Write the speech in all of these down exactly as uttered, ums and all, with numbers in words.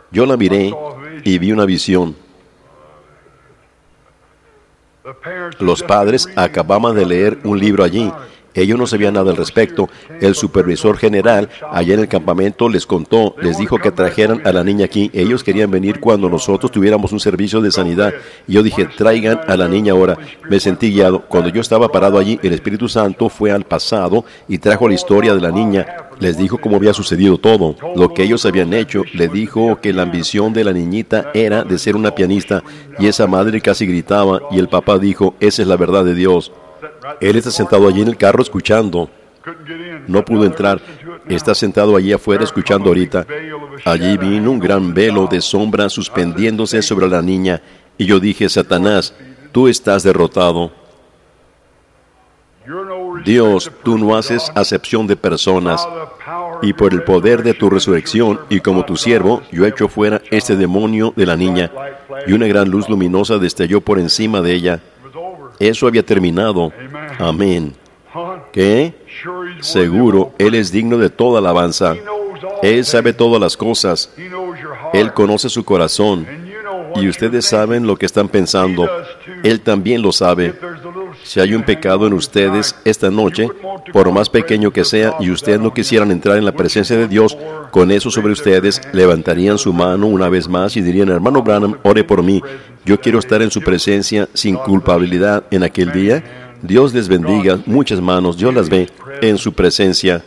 Yo la miré y vi una visión. Los padres acababan de leer un libro allí. Ellos no sabían nada al respecto. El supervisor general allá en el campamento les contó, les dijo que trajeran a la niña aquí. Ellos querían venir cuando nosotros tuviéramos un servicio de sanidad. Y yo dije, traigan a la niña ahora. Me sentí guiado. Cuando yo estaba parado allí, el Espíritu Santo fue al pasado y trajo la historia de la niña. Les dijo cómo había sucedido todo, lo que ellos habían hecho. Le dijo que la ambición de la niñita era de ser una pianista. Y esa madre casi gritaba y el papá dijo, esa es la verdad de Dios. Él está sentado allí en el carro escuchando. No pudo entrar. Está sentado allí afuera escuchando ahorita. Allí vino un gran velo de sombra suspendiéndose sobre la niña. Y yo dije, Satanás, tú estás derrotado. Dios, tú no haces acepción de personas. Y por el poder de tu resurrección y como tu siervo, yo echo fuera este demonio de la niña. Y una gran luz luminosa destelló por encima de ella. Eso había terminado. Amén. ¿Qué? Seguro, Él es digno de toda alabanza. Él sabe todas las cosas. Él conoce su corazón. Y ustedes saben lo que están pensando. Él también lo sabe. Si hay un pecado en ustedes esta noche, por más pequeño que sea, y ustedes no quisieran entrar en la presencia de Dios, con eso sobre ustedes, levantarían su mano una vez más y dirían, hermano Branham, ore por mí. Yo quiero estar en su presencia sin culpabilidad en aquel día. Dios les bendiga, muchas manos, Dios las ve en su presencia.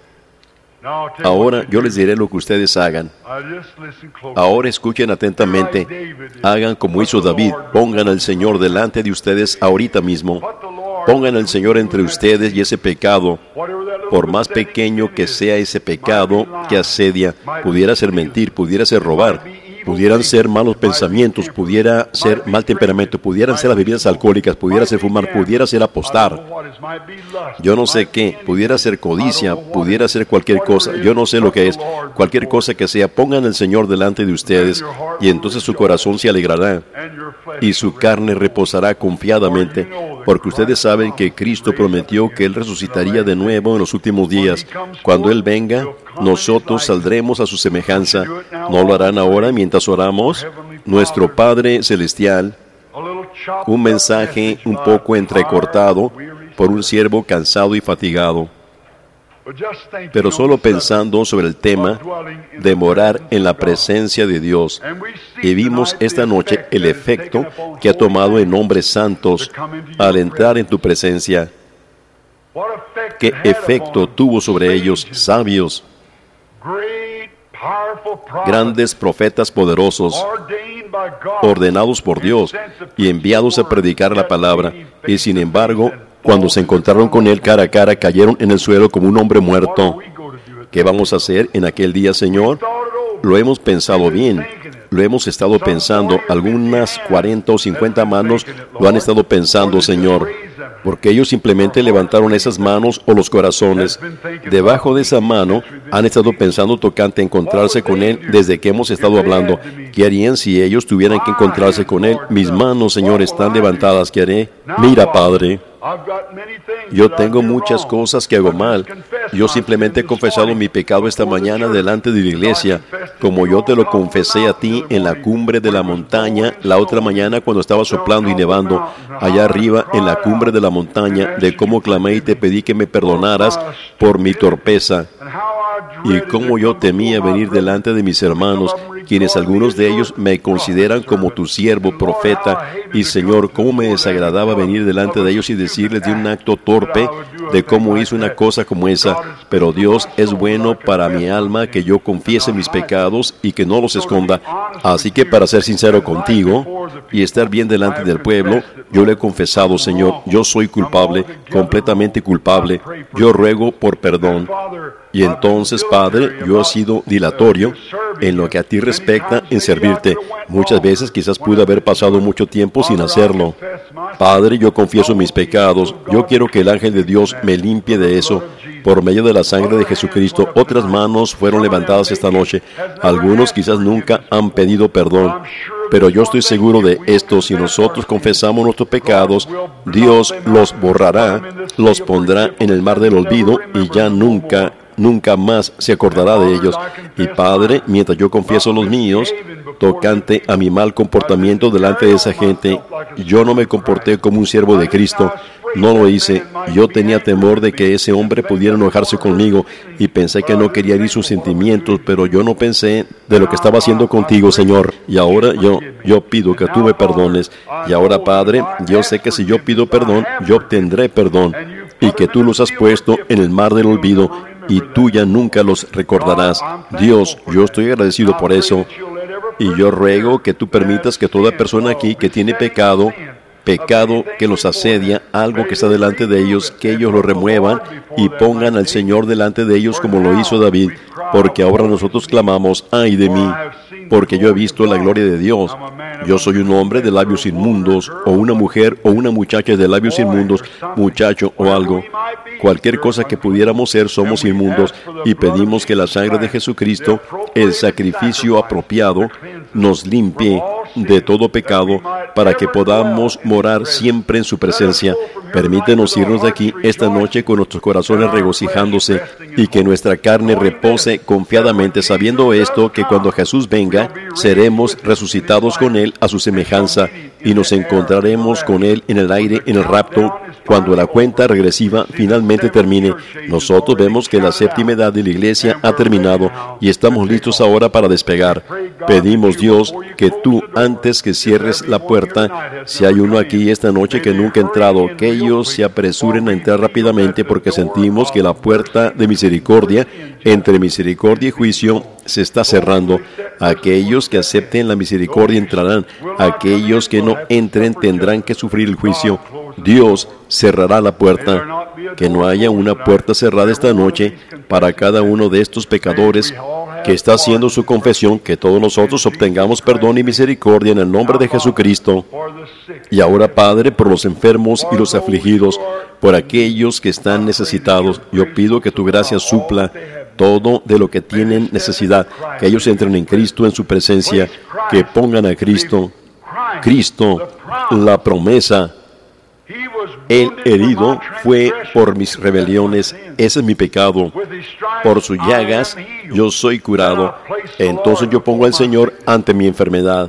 Ahora yo les diré lo que ustedes hagan. Ahora escuchen atentamente. Hagan como hizo David. Pongan al Señor delante de ustedes ahorita mismo. Pongan al Señor entre ustedes y ese pecado, por más pequeño que sea ese pecado que asedia, pudiera ser mentir, pudiera ser robar, pudieran ser malos pensamientos, pudiera ser mal temperamento, pudieran ser las bebidas alcohólicas, pudiera ser fumar, pudiera ser apostar. Yo no sé qué, pudiera ser codicia, pudiera ser cualquier cosa, yo no sé lo que es. Cualquier cosa que sea, pongan al Señor delante de ustedes y entonces su corazón se alegrará y su carne reposará confiadamente, porque ustedes saben que Cristo prometió que Él resucitaría de nuevo en los últimos días. Cuando Él venga, nosotros saldremos a su semejanza. ¿No lo harán ahora mientras oramos? Nuestro Padre Celestial, un mensaje un poco entrecortado por un siervo cansado y fatigado. Pero solo pensando sobre el tema de morar en la presencia de Dios. Y vimos esta noche el efecto que ha tomado en hombres santos al entrar en tu presencia. ¿Qué efecto tuvo sobre ellos, sabios? Grandes profetas poderosos, ordenados por Dios y enviados a predicar la palabra, y sin embargo, cuando se encontraron con Él cara a cara, cayeron en el suelo como un hombre muerto. ¿Qué vamos a hacer en aquel día, Señor? Lo hemos pensado bien, lo hemos estado pensando, algunas cuarenta o cincuenta manos lo han estado pensando, Señor, porque ellos simplemente levantaron esas manos o los corazones. Debajo de esa mano han estado pensando tocante a encontrarse con Él desde que hemos estado hablando. ¿Qué harían si ellos tuvieran que encontrarse con Él? Mis manos, Señor, están levantadas. ¿Qué haré? Mira, Padre, yo tengo muchas cosas que hago mal. Yo simplemente he confesado mi pecado esta mañana delante de la iglesia, como yo te lo confesé a ti en la cumbre de la montaña la otra mañana cuando estaba soplando y nevando, allá arriba en la cumbre de la montaña, de cómo clamé y te pedí que me perdonaras por mi torpeza, y cómo yo temía venir delante de mis hermanos, quienes algunos de ellos me consideran como tu siervo, profeta, y Señor, cómo me desagradaba venir delante de ellos y decirles de un acto torpe, de cómo hice una cosa como esa. Pero Dios es bueno para mi alma que yo confiese mis pecados y que no los esconda. Así que para ser sincero contigo y estar bien delante del pueblo, yo le he confesado, Señor, yo soy culpable, completamente culpable. Yo ruego por perdón. Y entonces, Padre, yo he sido dilatorio en lo que a ti respecta en servirte. Muchas veces quizás pude haber pasado mucho tiempo sin hacerlo. Padre, yo confieso mis pecados. Yo quiero que el ángel de Dios me limpie de eso por medio de la sangre de Jesucristo. Otras manos fueron levantadas esta noche. Algunos quizás nunca han pedido perdón. Pero yo estoy seguro de esto: si nosotros confesamos nuestros pecados, Dios los borrará, los pondrá en el mar del olvido y ya nunca nunca más se acordará de ellos. Y Padre, mientras yo confieso los míos, tocante a mi mal comportamiento delante de esa gente, yo no me comporté como un siervo de Cristo. No lo hice. Yo tenía temor de que ese hombre pudiera enojarse conmigo y pensé que no quería herir sus sentimientos, pero yo no pensé de lo que estaba haciendo contigo, Señor. Y ahora yo, yo pido que tú me perdones. Y ahora, Padre, yo sé que si yo pido perdón, yo obtendré perdón, y que tú los has puesto en el mar del olvido y tú ya nunca los recordarás. Dios, yo estoy agradecido por eso, y yo ruego que tú permitas que toda persona aquí que tiene pecado, pecado que los asedia, algo que está delante de ellos, que ellos lo remuevan y pongan al Señor delante de ellos como lo hizo David, porque ahora nosotros clamamos, ay de mí, porque yo he visto la gloria de Dios. Yo soy un hombre de labios inmundos, o una mujer o una muchacha de labios inmundos, muchacho o algo. Cualquier cosa que pudiéramos ser, somos inmundos, y pedimos que la sangre de Jesucristo, el sacrificio apropiado, nos limpie de todo pecado, para que podamos morar siempre en su presencia. Permítenos irnos de aquí esta noche con nuestros corazones regocijándose, y que nuestra carne repose confiadamente, sabiendo esto, que cuando Jesús venga, seremos resucitados con Él a su semejanza, y nos encontraremos con Él en el aire, en el rapto, cuando la cuenta regresiva finalmente termine. Nosotros vemos que la séptima edad de la iglesia ha terminado, y estamos listos ahora para despegar. Pedimos, Dios, que tú, antes que cierres la puerta, si hay uno aquí esta noche que nunca ha entrado, que ellos se apresuren a entrar rápidamente, porque sentimos que la puerta de misericordia, entre misericordia y juicio, se está cerrando. Aquellos que acepten la misericordia entrarán. Aquellos que no entren tendrán que sufrir el juicio. Dios cerrará la puerta. Que no haya una puerta cerrada esta noche para cada uno de estos pecadores que está haciendo su confesión, que todos nosotros obtengamos perdón y misericordia en el nombre de Jesucristo. Y ahora, Padre, por los enfermos y los afligidos, por aquellos que están necesitados, yo pido que tu gracia supla todo de lo que tienen necesidad, que ellos entren en Cristo, en su presencia, que pongan a Cristo, Cristo, la promesa. El herido fue por mis rebeliones, ese es mi pecado. Por sus llagas yo soy curado. Entonces yo pongo al Señor ante mi enfermedad.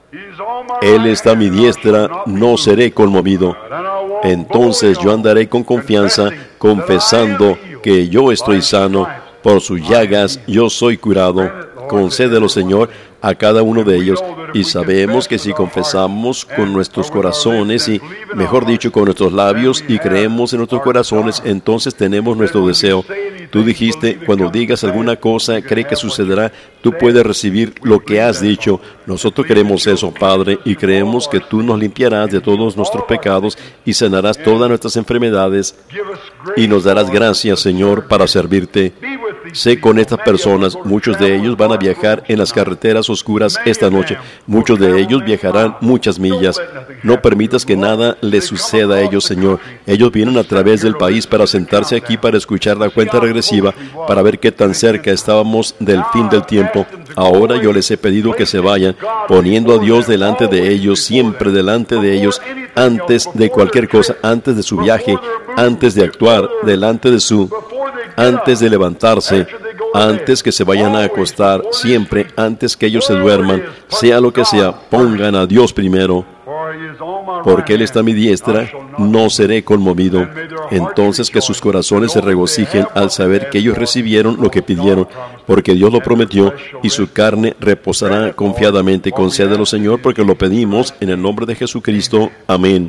Él está a mi diestra, no seré conmovido. Entonces yo andaré con confianza, confesando que yo estoy sano. Por sus llagas yo soy curado. Concédelo, Señor, a cada uno de ellos. Y sabemos que si confesamos con nuestros corazones, y mejor dicho, con nuestros labios, y creemos en nuestros corazones, entonces tenemos nuestro deseo. Tú dijiste, cuando digas alguna cosa, cree que sucederá, tú puedes recibir lo que has dicho. Nosotros queremos eso, Padre, y creemos que tú nos limpiarás de todos nuestros pecados y sanarás todas nuestras enfermedades, y nos darás gracias, Señor, para servirte. Sé con estas personas, muchos de ellos van a viajar en las carreteras oscuras esta noche. Muchos de ellos viajarán muchas millas. No permitas que nada les suceda a ellos, Señor. Ellos vienen a través del país para sentarse aquí para escuchar la cuenta regresiva, para ver qué tan cerca estábamos del fin del tiempo. Ahora yo les he pedido que se vayan, poniendo a Dios delante de ellos, siempre delante de ellos, antes de cualquier cosa, antes de su viaje, antes de actuar, delante de su, antes de levantarse, antes que se vayan a acostar, siempre antes que ellos se duerman, sea lo que sea, pongan a Dios primero. Porque Él está a mi diestra, no seré conmovido. Entonces que sus corazones se regocijen al saber que ellos recibieron lo que pidieron, porque Dios lo prometió, y su carne reposará confiadamente. Concédelo, Señor, porque lo pedimos en el nombre de Jesucristo. Amén.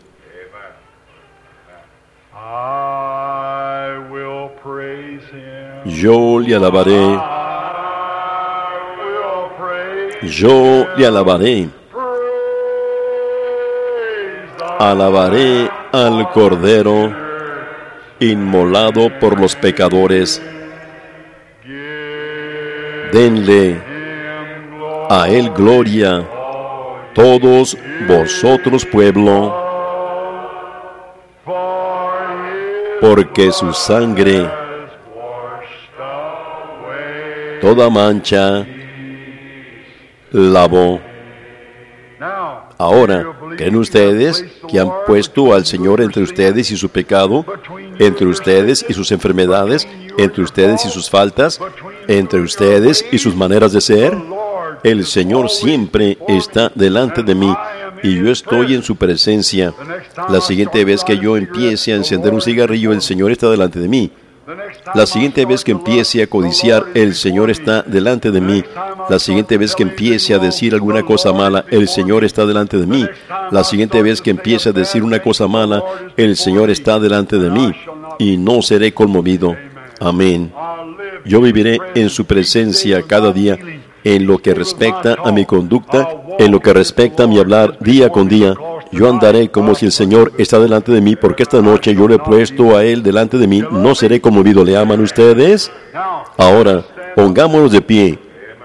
Yo le alabaré. Yo le alabaré. Alabaré al Cordero inmolado por los pecadores. Denle a Él gloria, todos vosotros, pueblo, porque su sangre toda mancha lavó. Ahora, ¿creen ustedes que han puesto al Señor entre ustedes y su pecado? entre ustedes y sus enfermedades, entre ustedes y sus faltas, entre ustedes y sus maneras de ser. El Señor siempre está delante de mí y yo estoy en su presencia. La siguiente vez que yo empiece a encender un cigarrillo, el Señor está delante de mí. La siguiente vez que empiece a codiciar, el Señor está delante de mí. La siguiente vez que empiece a decir alguna cosa mala, el Señor está delante de mí. La siguiente vez que empiece a decir una cosa mala, el Señor está delante de mí y no seré conmovido. Amén. Yo viviré en su presencia cada día, en lo que respecta a mi conducta, en lo que respecta a mi hablar día con día. Yo andaré como si el Señor está delante de mí, porque esta noche yo le he puesto a Él delante de mí. No seré conmovido. ¿Le aman ustedes? Ahora, pongámonos de pie.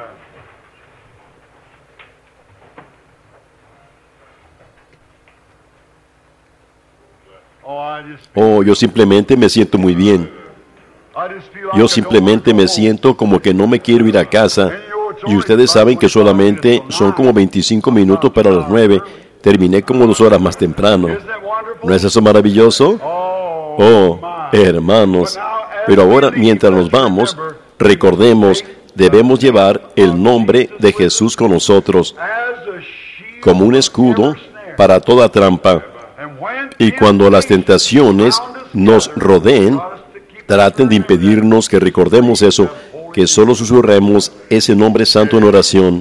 Oh, yo simplemente me siento muy bien. Yo simplemente me siento como que no me quiero ir a casa. Y ustedes saben que solamente son como veinticinco minutos para las nueve. Terminé como dos horas más temprano. ¿No es eso maravilloso? Oh, hermanos. Pero ahora, mientras nos vamos, recordemos, debemos llevar el nombre de Jesús con nosotros como un escudo para toda trampa. Y cuando las tentaciones nos rodeen, traten de impedirnos que recordemos eso, que solo susurremos ese nombre santo en oración.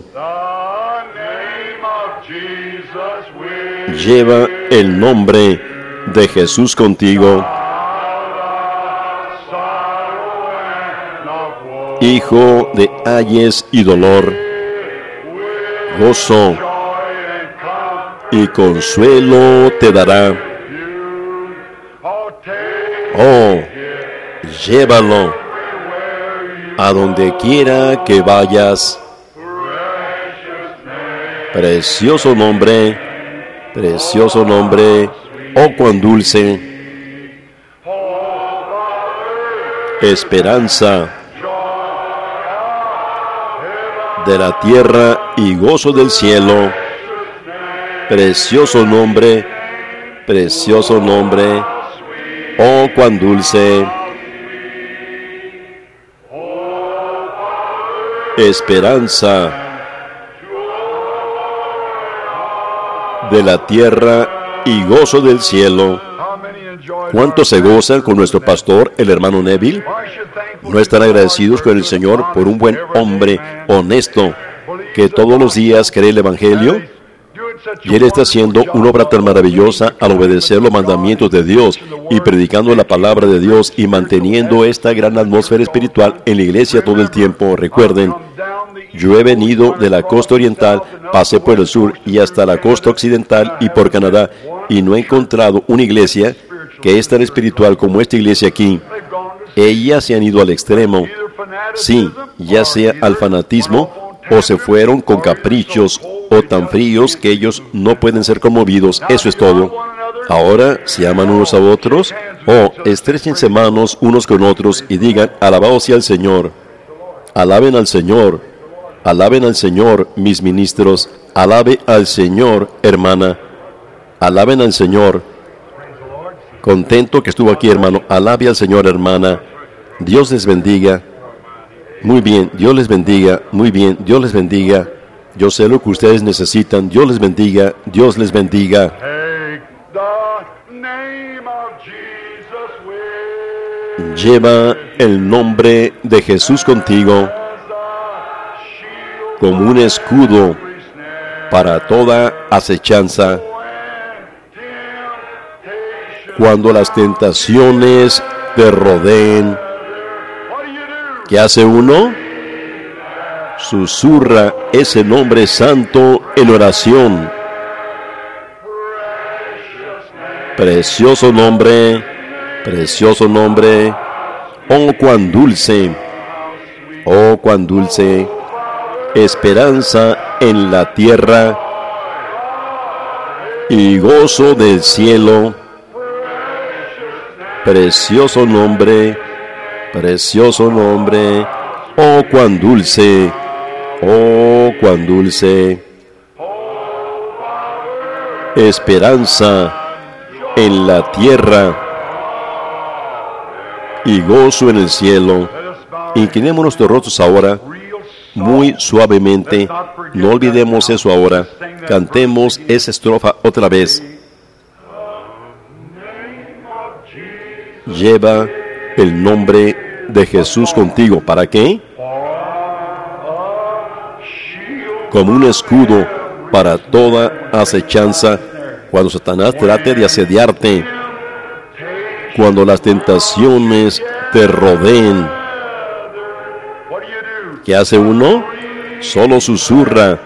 Lleva el nombre de Jesús contigo. Hijo de ayes y dolor, gozo y consuelo te dará. Oh, llévalo a donde quiera que vayas. Precioso nombre, precioso nombre, oh cuán dulce. Esperanza de la tierra y gozo del cielo. Precioso nombre, precioso nombre, oh cuán dulce. Esperanza de la tierra y gozo del cielo. ¿Cuántos se gozan con nuestro pastor, el hermano Neville? ¿No están agradecidos con el Señor por un buen hombre honesto que todos los días cree el Evangelio? Y él está haciendo una obra tan maravillosa al obedecer los mandamientos de Dios y predicando la palabra de Dios y manteniendo esta gran atmósfera espiritual en la iglesia todo el tiempo. Recuerden, yo he venido de la costa oriental, pasé por el sur y hasta la costa occidental y por Canadá, y no he encontrado una iglesia que es tan espiritual como esta iglesia aquí. Ellas se han ido al extremo, sí, ya sea al fanatismo, o se fueron con caprichos, o tan fríos que ellos no pueden ser conmovidos. Eso es todo. Ahora, si aman unos a otros, o estréchense manos unos con otros y digan, alabado sea el Señor. Alaben al Señor. Alaben al Señor, mis ministros. Alabe al Señor, hermana. Alaben al Señor. Contento que estuvo aquí, hermano. Alabe al Señor, hermana. Dios les bendiga. Muy bien, Dios les bendiga. Muy bien, Dios les bendiga. Yo sé lo que ustedes necesitan. Dios les bendiga. Dios les bendiga. Lleva el nombre de Jesús contigo como un escudo para toda acechanza. Cuando las tentaciones te rodeen, ¿qué hace uno? Susurra ese nombre santo en oración. Precioso nombre, precioso nombre, oh cuán dulce, oh cuán dulce, esperanza en la tierra y gozo del cielo. Precioso nombre, precioso nombre, oh cuán dulce, oh cuán dulce, esperanza en la tierra y gozo en el cielo. Inclinemos nuestros rostros ahora, muy suavemente. No olvidemos eso ahora. Cantemos esa estrofa otra vez. Lleva el nombre de Jesús contigo. ¿Para qué? Como un escudo para toda acechanza, cuando Satanás trate de asediarte, cuando las tentaciones te rodeen. ¿Qué hace uno? Solo susurra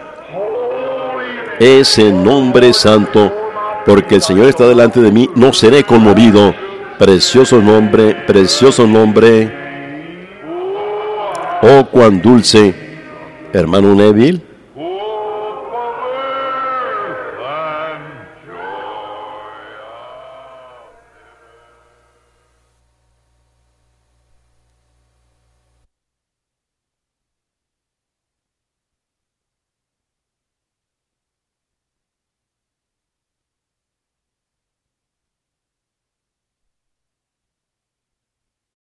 ese nombre santo, porque el Señor está delante de mí, no seré conmovido. Precioso nombre, precioso nombre. Oh, cuán dulce, hermano Neville.